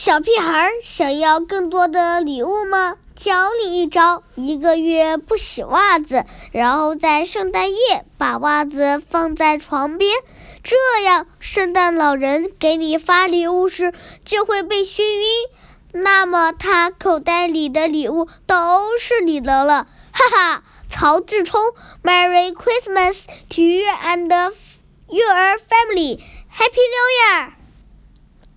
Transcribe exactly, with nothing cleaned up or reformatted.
小屁孩想要更多的礼物吗？教你一招，一个月不洗袜子，然后在圣诞夜把袜子放在床边，这样圣诞老人给你发礼物时就会被熏晕，那么他口袋里的礼物都是你的了，哈哈！曹志冲 Merry Christmas to you and your family. Happy New Year!